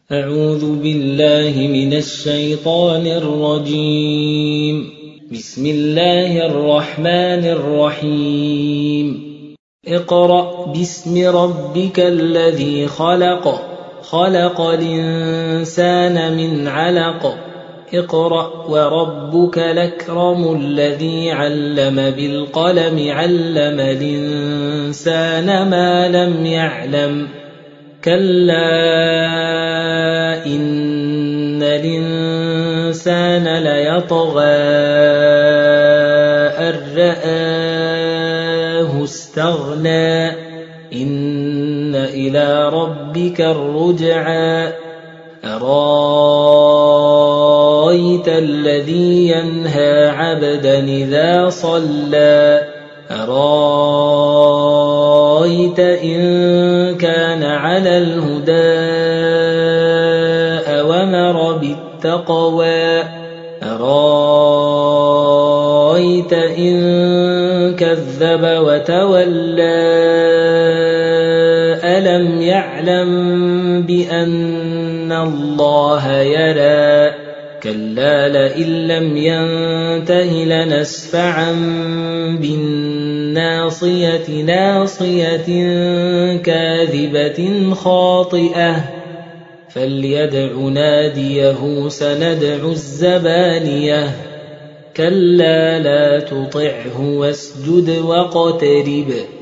أعوذ بالله من الشيطان الرجيم. بسم الله الرحمن الرحيم. اقرأ باسم ربك الذي خلق. خلق الإنسان من علق. اقرأ وربك الأكرم الذي علم بالقلم علم الإنسان ما لم يعلم. كلا إن الإنسان ليطغى أن رآه استغنى إن إلى ربك الرجعى. أرأيت الذي ينهى عبدا إذا صلى. أرأيت إن كان على الهدى أومر بالتقوى. أرأيت إن كذب وتولى ألم يعلم بأن الله يرى. كلا لئن لم ينته لنسفعا بالناصية ناصية كاذبة خاطئة فليدع ناديه سندع الزبانية. كلا لا تطعه واسجد واقترب.